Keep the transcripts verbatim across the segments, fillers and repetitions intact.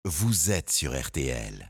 vous êtes sur R T L.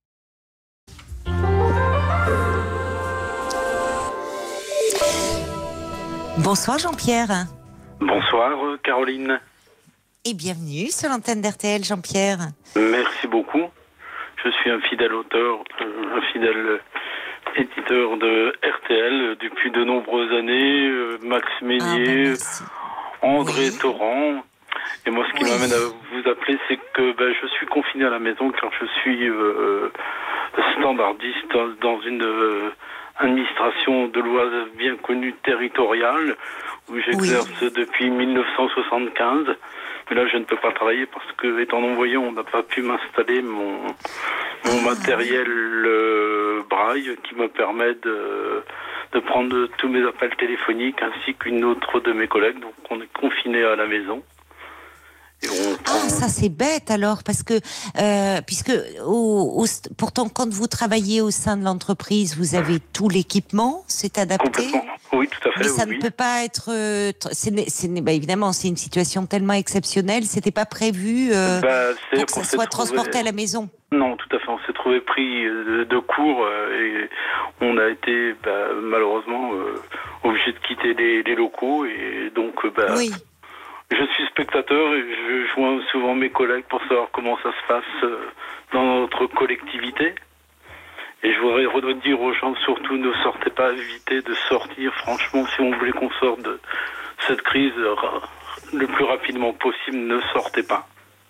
Bonsoir Jean-Pierre. Bonsoir Caroline. Et bienvenue sur l'antenne d'R T L, Jean-Pierre. Merci beaucoup. Je suis un fidèle auteur, un fidèle éditeur de R T L depuis de nombreuses années. Max Meunier, ah, André oui. Torrent. Et moi, ce qui oui. m'amène à vous appeler, c'est que ben, je suis confiné à la maison car je suis euh, standardiste dans une euh, administration de loi bien connue territoriale où j'exerce oui. depuis mille neuf cent soixante-quinze. Mais là, je ne peux pas travailler parce que, étant non-voyant, on n'a pas pu m'installer mon, mon matériel euh, braille qui me permet de, de prendre tous mes appels téléphoniques ainsi qu'une autre de mes collègues. Donc, on est confiné à la maison. Et on prend... Ah, ça c'est bête alors, parce que, euh, puisque au, au, pourtant, quand vous travaillez au sein de l'entreprise, vous avez tout l'équipement, c'est adapté. Oui, tout à fait. Mais ça oui. ne peut pas être. Euh, c'est, c'est, bah, évidemment, c'est une situation tellement exceptionnelle, c'était pas prévu euh, bah, pour que ça soit trouvé... transporté à la maison. Non, tout à fait. On s'est trouvé pris de, de court euh, et on a été bah, malheureusement euh, obligé de quitter les, les locaux et donc. Bah, oui. Je suis spectateur et je joins souvent mes collègues pour savoir comment ça se passe dans notre collectivité. Et je voudrais redire aux gens, surtout ne sortez pas, évitez de sortir. Franchement, si on voulait qu'on sorte de cette crise le plus rapidement possible, ne sortez pas.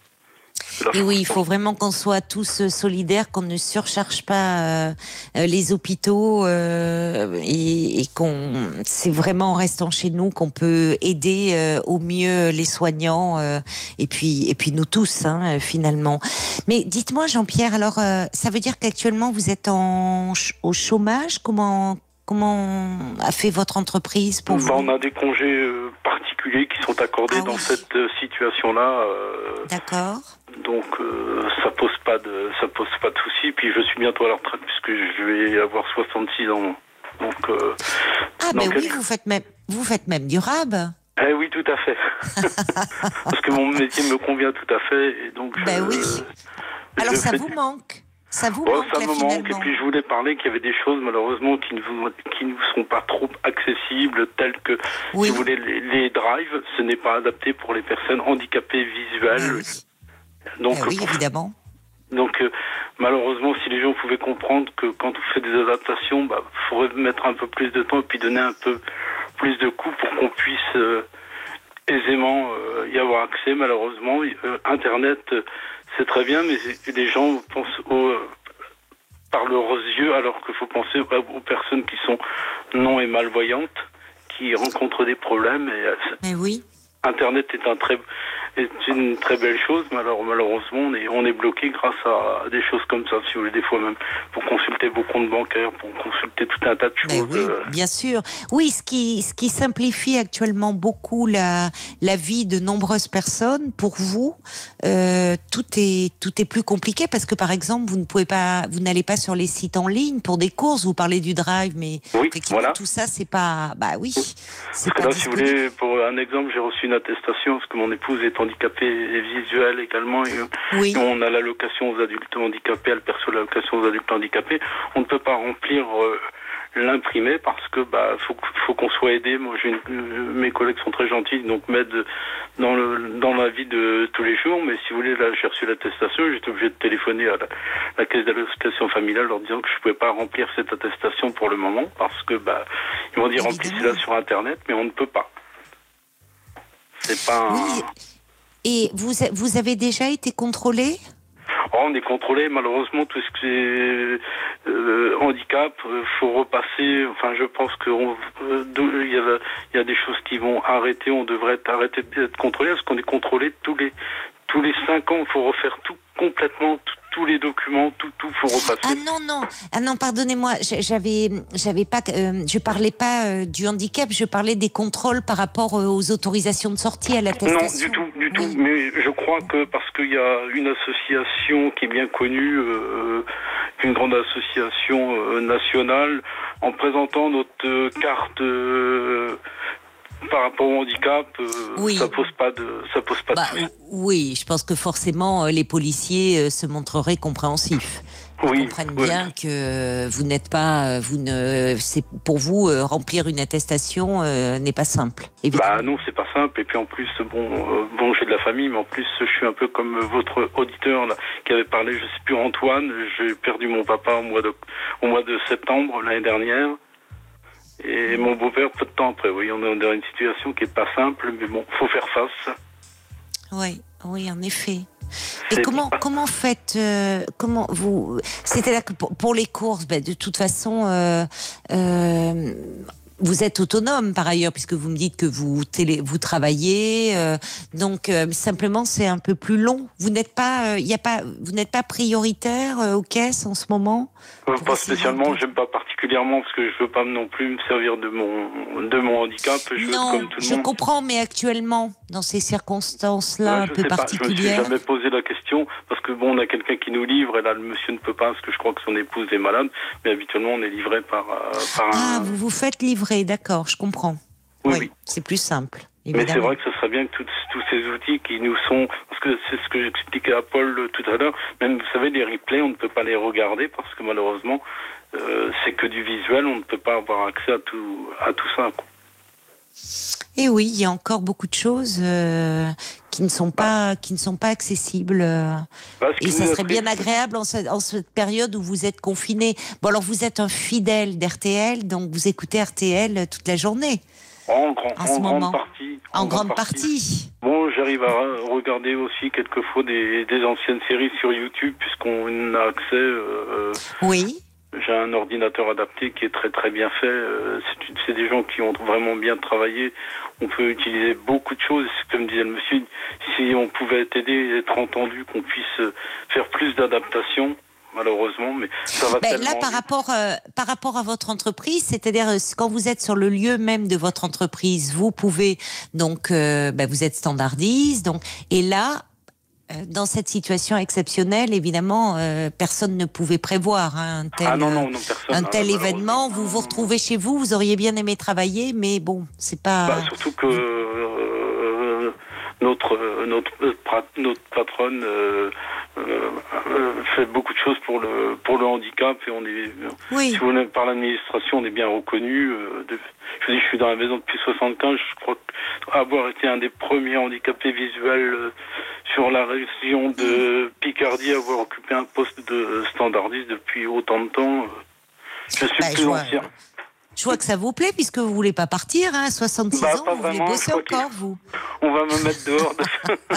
Et oui, il faut vraiment qu'on soit tous solidaires, qu'on ne surcharge pas euh, les hôpitaux euh, et, et qu'on, c'est vraiment en restant chez nous qu'on peut aider euh, au mieux les soignants euh, et puis et puis nous tous hein, finalement. Mais dites-moi Jean-Pierre, alors euh, ça veut dire qu'actuellement vous êtes en au chômage? Comment comment a fait votre entreprise pour bah, vous? On a des congés euh, particuliers qui sont accordés ah, dans oui. cette euh, situation-là. Euh, D'accord. Donc euh, ça pose pas de ça pose pas de soucis. Puis je suis bientôt à la retraite puisque je vais avoir soixante-six ans. Donc euh, ah mais oui, vous faites même vous faites même du rab. Eh oui, tout à fait. Parce que mon métier me convient tout à fait et donc. Je, ben oui. Je Alors ça fais... vous manque. Ça vous oh, manque ça là, me finalement. manque. Et puis je voulais parler qu'il y avait des choses malheureusement qui ne vous qui ne sont pas trop accessibles, telles que oui. si vous voulez les, les drives, ce n'est pas adapté pour les personnes handicapées visuelles. Ben oui. Donc, eh oui, pour... évidemment. Donc, euh, malheureusement, si les gens pouvaient comprendre que quand on fait des adaptations, bah, faudrait mettre un peu plus de temps et puis donner un peu plus de coups pour qu'on puisse euh, aisément euh, y avoir accès. Malheureusement, euh, Internet, euh, c'est très bien, mais les gens pensent au, euh, par leurs yeux, alors qu'il faut penser aux personnes qui sont non et malvoyantes, qui rencontrent des problèmes. Et, euh, mais oui. Internet est un très est une très belle chose, mais alors malheureusement on est on est bloqué grâce à des choses comme ça, si vous voulez, des fois même pour consulter vos comptes bancaires, pour consulter tout un tas de choses. Mais oui, euh... bien sûr. Oui, ce qui ce qui simplifie actuellement beaucoup la la vie de nombreuses personnes. Pour vous, euh, tout est tout est plus compliqué parce que par exemple vous ne pouvez pas, vous n'allez pas sur les sites en ligne pour des courses. Vous parlez du Drive, mais oui, effectivement voilà. tout ça c'est pas bah oui. C'est parce que là, si vous voulez, pour un exemple, j'ai reçu une attestation parce que mon épouse est handicapée et visuelle également et oui. on a l'allocation aux adultes handicapés, elle perçoit l'allocation aux adultes handicapés. On ne peut pas remplir euh, l'imprimer parce que bah faut faut qu'on soit aidé. Moi, j'ai une, euh, mes collègues sont très gentils, donc m'aident dans le dans la vie de tous les jours. Mais si vous voulez, là, j'ai reçu l'attestation, j'étais obligé de téléphoner à la, la caisse d'allocation familiale leur disant que je pouvais pas remplir cette attestation pour le moment parce que bah ils m'ont dit remplissez-la sur Internet, mais on ne peut pas. C'est pas un... Oui. Et vous, vous avez déjà été contrôlé ? Oh, on est contrôlé, malheureusement, tout ce qui est euh, handicap, euh, faut repasser. Enfin, je pense qu'il euh, y, a, y a des choses qui vont arrêter. On devrait arrêter d'être contrôlé parce qu'on est contrôlé tous les tous les cinq ans. Il faut refaire tout complètement, tout, tous les documents, tout, tout, faut repasser. Ah non, non, ah non, pardonnez-moi, j'avais, j'avais pas, euh, je parlais pas euh, du handicap, je parlais des contrôles par rapport euh, aux autorisations de sortie à l'attestation. Non, du tout, du oui. tout. Mais je crois que parce qu'il y a une association qui est bien connue, euh, une grande association euh, nationale, en présentant notre euh, carte. Euh, par rapport au handicap, euh, oui. ça pose pas de, ça pose pas bah, de soucis. Oui, je pense que forcément les policiers se montreraient compréhensifs. Ils oui, comprennent oui. bien que vous n'êtes pas, vous ne, c'est pour vous euh, remplir une attestation euh, n'est pas simple. Évidemment. Bah non, c'est pas simple. Et puis en plus, bon, euh, bon, j'ai de la famille, mais en plus, je suis un peu comme votre auditeur là, qui avait parlé, je sais plus, Antoine. J'ai perdu mon papa au mois de, au mois de septembre l'année dernière. Et mon beau-père peu de temps après. Oui, on est dans une situation qui est pas simple, mais bon, faut faire face. Oui, oui, en effet. Et comment comment faites euh, comment vous c'était là que pour, pour les courses ben de toute façon euh, euh, vous êtes autonome par ailleurs puisque vous me dites que vous télé, vous travaillez euh, donc euh, simplement c'est un peu plus long. Vous n'êtes pas il euh, y a pas vous n'êtes pas prioritaire euh, aux caisses en ce moment? Euh, pas spécialement, j'aime pas particulièrement parce que je veux pas non plus me servir de mon de mon handicap. Je veux non, être comme tout le je monde. comprends, mais actuellement, dans ces circonstances-là ouais, un peu sais particulières. Pas. Je me suis jamais posé la question parce que bon, on a quelqu'un qui nous livre et là le monsieur ne peut pas parce que je crois que son épouse est malade. Mais habituellement, on est livré par euh, par ah, un. vous vous faites livrer, d'accord, je comprends. Oui, oui, oui. C'est plus simple. Évidemment. Mais c'est vrai que ce serait bien que tous, tous ces outils qui nous sont, parce que c'est ce que j'expliquais à Paul tout à l'heure, même vous savez les replays, on ne peut pas les regarder parce que malheureusement euh, c'est que du visuel, on ne peut pas avoir accès à tout, à tout ça. Quoi. Et oui, il y a encore beaucoup de choses euh, qui ne sont pas, qui ne sont pas accessibles. Euh, bah, et ça serait bien agréable en, ce, en cette période où vous êtes confiné. Bon alors vous êtes un fidèle d'R T L, donc vous écoutez R T L toute la journée. En, grand, en, en ce grande moment. partie. En, en grande partie. partie. Bon, j'arrive à regarder aussi quelquefois des, des anciennes séries sur YouTube puisqu'on a accès. Euh, oui. J'ai un ordinateur adapté qui est très très bien fait. C'est, c'est des gens qui ont vraiment bien travaillé. On peut utiliser beaucoup de choses. Comme disait le monsieur, si on pouvait t'aider, être entendu, qu'on puisse faire plus d'adaptation. Malheureusement, mais ça va ben, tellement là, par vite. rapport, euh, par rapport à votre entreprise, c'est-à-dire euh, quand vous êtes sur le lieu même de votre entreprise, vous pouvez donc, euh, ben, vous êtes standardiste, donc, et là, euh, dans cette situation exceptionnelle, évidemment, euh, personne ne pouvait prévoir hein, un tel, ah non, non, non, personne, un tel hein, événement. Vous vous retrouvez chez vous, vous auriez bien aimé travailler, mais bon, c'est pas. Bah, surtout que euh, notre notre notre patronne. Euh, Euh, euh, fait beaucoup de choses pour le pour le handicap et on est oui. si vous voulez par l'administration on est bien reconnu. Euh, de, je vous dis je suis dans la maison depuis soixante-quinze, je crois avoir été un des premiers handicapés visuels euh, sur la région de Picardie, avoir occupé un poste de standardiste depuis autant de temps. Euh, je suis bah, plus je ancien. Vois. Je vois que ça vous plaît puisque vous voulez pas partir, hein, soixante-six bah, ans, vous voulez bosser encore, vous. On va me mettre dehors. De...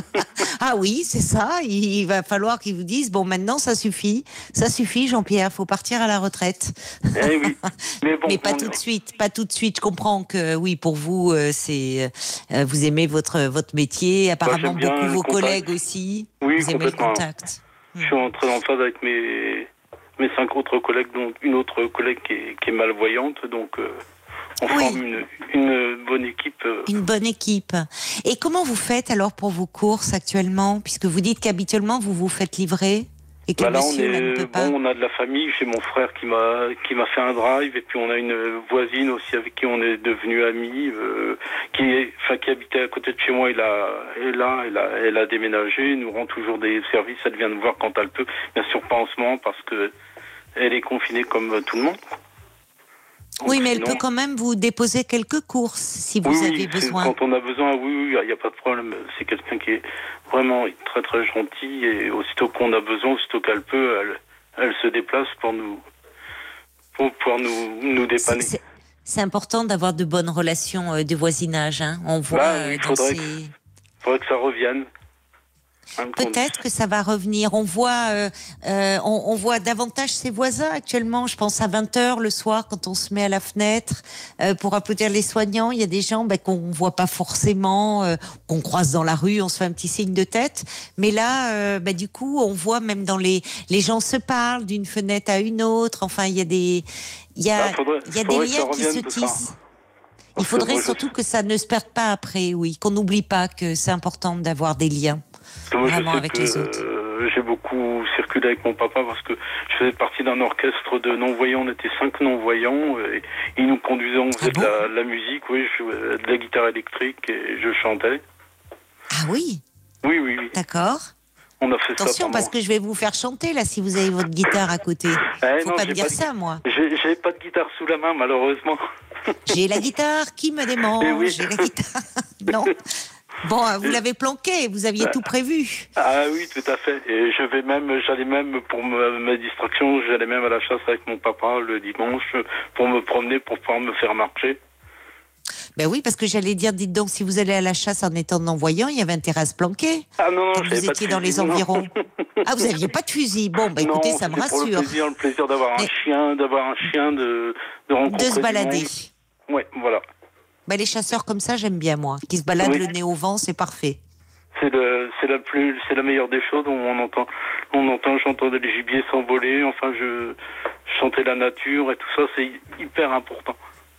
ah oui, c'est ça. Il va falloir qu'ils vous disent bon, maintenant ça suffit, ça suffit, Jean-Pierre, faut partir à la retraite. Eh oui. Mais, bon, Mais pas tout de suite, pas tout de suite. Je comprends que oui, pour vous, c'est euh, vous aimez votre votre métier. Apparemment, bah, beaucoup vos contact. collègues aussi. Oui, vous aimez le contact. Je suis entré en phase avec mes. mes cinq autres collègues, dont une autre collègue qui est, qui est malvoyante, donc euh, on oui. forme une, une bonne équipe. Euh. Une bonne équipe. Et comment vous faites alors pour vos courses actuellement, puisque vous dites qu'habituellement vous vous faites livrer et que bah là, monsieur on est, ne peut pas. Bon, on a de la famille, j'ai mon frère qui m'a qui m'a fait un drive, et puis on a une voisine aussi avec qui on est devenus amis, euh, qui est, enfin qui habitait à côté de chez moi, elle a, elle a, elle a, elle a déménagé, elle nous rend toujours des services, elle vient nous voir quand elle peut, bien sûr pas en ce moment parce que elle est confinée comme tout le monde. Donc, oui, mais sinon... elle peut quand même vous déposer quelques courses si vous oui, avez oui, besoin. Quand on a besoin, oui, oui, il n'y a pas de problème. C'est quelqu'un qui est vraiment très très gentil et aussitôt qu'on a besoin, aussitôt qu'elle peut, elle, elle se déplace pour nous, pour pouvoir nous, nous dépanner. C'est, c'est, c'est important d'avoir de bonnes relations euh, de voisinage. Hein. On voit bah, oui, euh, dans faudrait, ces... que, faudrait que ça revienne. Peut-être que ça va revenir. On voit, euh, euh, on, on voit davantage ses voisins actuellement. Je pense à vingt heures le soir quand on se met à la fenêtre euh, pour applaudir les soignants. Il y a des gens ben, qu'on voit pas forcément, euh, qu'on croise dans la rue, on se fait un petit signe de tête. Mais là, euh, ben, du coup, on voit même dans les, les gens se parlent d'une fenêtre à une autre. Enfin, il y a des, il y a, bah, faudrait, il y a des liens qui se tissent. Il faudrait que surtout je... que ça ne se perde pas après, oui, qu'on n'oublie pas que c'est important d'avoir des liens. Moi, vraiment je sais avec que, les autres. Euh, euh, j'ai beaucoup circulé avec mon papa parce que je faisais partie d'un orchestre de non-voyants. On était cinq non-voyants et ils nous conduisaient, on faisait ah bon de, la, de la musique, oui, je jouais de la guitare électrique et je chantais. Ah oui. Oui, oui, oui. D'accord. On a fait Attention, ça parce que je vais vous faire chanter là si vous avez votre guitare à côté. Eh Faut non, pas me dire pas de... ça, moi. J'ai, j'ai pas de guitare sous la main, malheureusement. J'ai la guitare qui me démange. Eh oui. J'ai la guitare. Non. Bon, vous l'avez planqué, vous aviez tout prévu. Ah oui, tout à fait. Et je vais même, j'allais même pour ma, ma distraction, j'allais même à la chasse avec mon papa le dimanche pour me promener, pour pouvoir me faire marcher. Ben oui, parce que j'allais dire, dites donc, si vous allez à la chasse en étant non-voyant, il y avait intérêt à se planquer. Ah non, non, quand vous étiez dans les environs. Ah, vous n'aviez pas de fusil. Bon, ben écoutez, non, ça me pour rassure. Le plaisir, le plaisir d'avoir Mais... un chien, d'avoir un chien, de, de rencontrer. De se balader. Ouais, voilà. Ben, les chasseurs comme ça, j'aime bien, moi. Qui se baladent oui. le nez au vent, c'est parfait. C'est le, c'est la plus, c'est la meilleure des choses. On entend, on entend, j'entendais les gibiers s'envoler. Enfin, je chantais la nature et tout ça, c'est hyper important.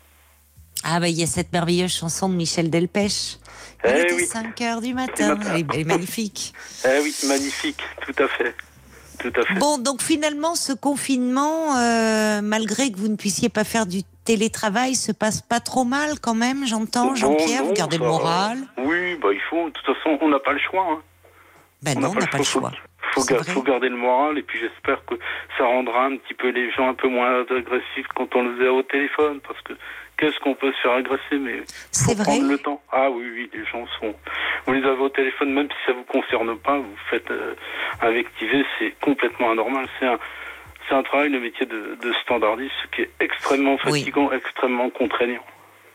Ah ben, il y a cette merveilleuse chanson de Michel Delpech. Il eh était oui. cinq heures du matin. Elle est, elle est magnifique. Eh oui, magnifique, tout à fait. Tout à fait. Bon, donc finalement, ce confinement, euh, malgré que vous ne puissiez pas faire du télétravail, se passe pas trop mal quand même, j'entends, bon, Jean-Pierre, non, vous gardez ça... le moral. Oui, bah il faut, de toute façon, on n'a pas le choix. Hein. Ben on non, on n'a pas, pas le choix. Il faut, ga- faut garder le moral et puis j'espère que ça rendra un petit peu les gens un peu moins agressifs quand on les a au téléphone, parce que qu'est-ce qu'on peut se faire agresser, mais c'est vrai. Prendre le temps. Ah oui, oui, les gens sont. Vous les avez au téléphone, même si ça vous concerne pas, vous faites euh, invectiver, c'est complètement anormal. C'est un, c'est un travail, le métier de, de standardiste, qui est extrêmement fatigant, oui. extrêmement contraignant.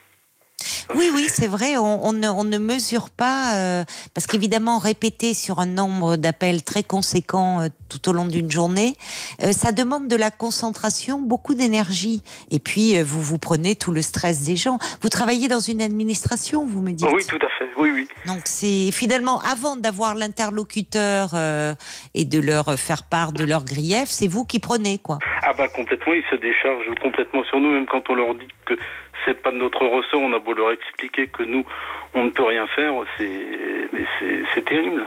Oui, oui, c'est vrai, on, on, ne, on ne mesure pas, euh, parce qu'évidemment, répéter sur un nombre d'appels très conséquent euh, tout au long d'une journée, euh, ça demande de la concentration, beaucoup d'énergie. Et puis, euh, vous vous prenez tout le stress des gens. Vous travaillez dans une administration, vous me dites ? Oui, tout à fait, oui, oui. Donc, c'est finalement, avant d'avoir l'interlocuteur euh, et de leur faire part de leurs griefs, c'est vous qui prenez, quoi. Ah bah complètement, ils se déchargent complètement sur nous, même quand on leur dit que c'est pas de notre ressort, on a beau leur expliquer que nous, on ne peut rien faire, c'est, mais c'est, c'est terrible.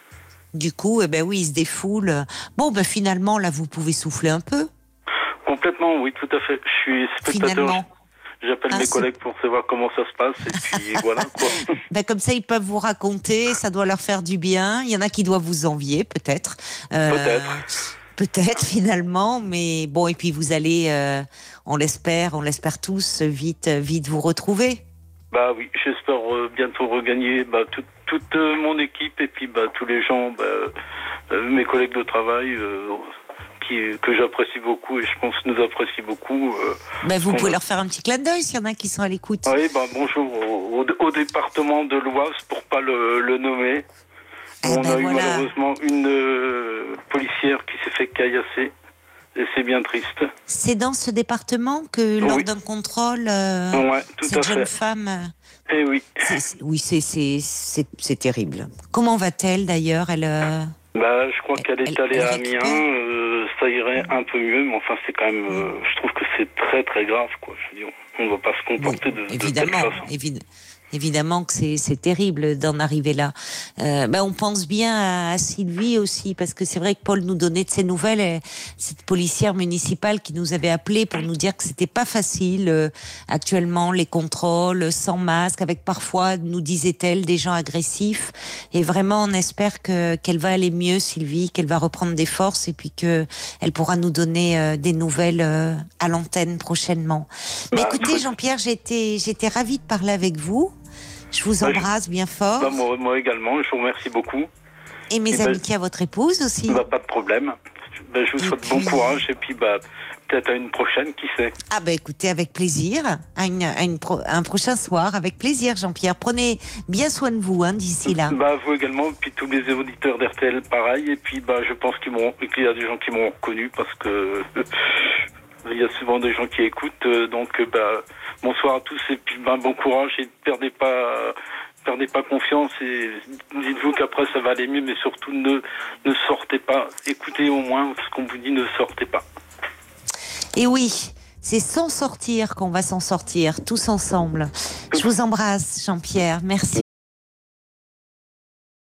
Du coup, eh ben oui, ils se défoulent. Bon, ben finalement, là, vous pouvez souffler un peu. Complètement, oui, tout à fait. Je suis spectateur. Finalement. J'appelle ah, mes c'est... collègues pour savoir comment ça se passe, et puis voilà, quoi. Ben, comme ça, ils peuvent vous raconter, ça doit leur faire du bien. Il y en a qui doivent vous envier, peut-être. Euh... Peut-être. Peut-être finalement, mais bon, et puis vous allez, euh, on l'espère, on l'espère tous, vite, vite vous retrouver. Bah oui, j'espère euh, bientôt regagner bah, tout, toute euh, mon équipe et puis bah, tous les gens, bah, euh, mes collègues de travail euh, qui, que j'apprécie beaucoup et je pense nous apprécient beaucoup. Euh, bah, vous pouvez a... leur faire un petit clin d'œil s'il y en a qui sont à l'écoute. Oui, bah, bonjour au, au, au département de l'Oise pour pas le, le nommer. Eh on ben a eu voilà. malheureusement une euh, policière qui s'est fait caillasser et c'est bien triste. C'est dans ce département que lors oui. d'un contrôle, euh, ouais, tout cette à jeune fait. femme... Eh oui. C'est, oui, c'est, c'est, c'est, c'est terrible. Comment va-t-elle d'ailleurs elle, euh, bah, je crois elle, qu'elle est elle, allée elle à Amiens, euh, ça irait un peu mieux, mais enfin c'est quand même... Euh, je trouve que c'est très très grave, quoi. Je veux dire, on ne va pas se comporter oui, de, évidemment, de telle façon. Évidemment. Évidemment que c'est, c'est terrible d'en arriver là. Euh, ben on pense bien à, à Sylvie aussi, parce que c'est vrai que Paul nous donnait de ses nouvelles, et cette policière municipale qui nous avait appelé pour nous dire que c'était pas facile euh, actuellement, les contrôles sans masque, avec parfois, nous disait-elle, des gens agressifs. Et vraiment, on espère que qu'elle va aller mieux, Sylvie, qu'elle va reprendre des forces et puis que elle pourra nous donner euh, des nouvelles euh, à l'antenne prochainement. Mais bah, écoutez, Jean-Pierre, j'étais j'étais ravie de parler avec vous. Je vous embrasse bah, bien fort. Bah, moi, moi également, je vous remercie beaucoup. Et mes et amitiés bah, à votre épouse aussi. Bah, pas de problème. Bah, je vous souhaite puis... bon courage et puis bah, peut-être à une prochaine, qui sait. Ah bah écoutez, avec plaisir. À, une, à une pro... un prochain soir, avec plaisir Jean-Pierre. Prenez bien soin de vous hein, d'ici là. Bah, vous également, puis tous les auditeurs d'R T L pareil. Et puis bah, je pense qu'ils m'ont... qu'il y a des gens qui m'ont reconnu parce que... Il y a souvent des gens qui écoutent, euh, donc euh, bah, bonsoir à tous et puis bah, bon courage et ne perdez pas, euh, perdez pas confiance et dites-vous qu'après ça va aller mieux, mais surtout ne, ne sortez pas, écoutez au moins ce qu'on vous dit, ne sortez pas. Et oui, c'est sans sortir qu'on va s'en sortir, tous ensemble. Je vous embrasse Jean-Pierre, merci.